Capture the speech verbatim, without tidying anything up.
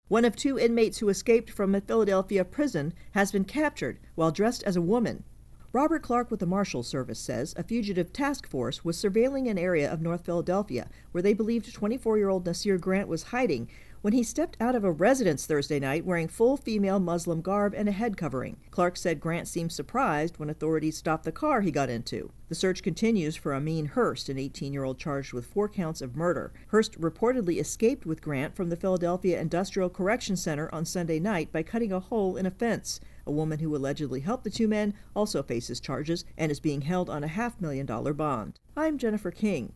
One of two inmates who escaped from a Philadelphia prison has been captured while dressed as a woman. Robert Clark with the Marshal Service says a fugitive task force was surveilling an area of North Philadelphia where they believed twenty-four-year-old Nasir Grant was hiding when he stepped out of a residence Thursday night wearing full female Muslim garb and a head covering. Clark said Grant seemed surprised when authorities stopped the car he got into. The search continues for Amin Hurst, an eighteen-year-old charged with four counts of murder. Hurst reportedly escaped with Grant from the Philadelphia Industrial Correction Center on Sunday night by cutting a hole in a fence. A woman who allegedly helped the two men also faces charges and is being held on a half million dollar bond. I'm Jennifer King.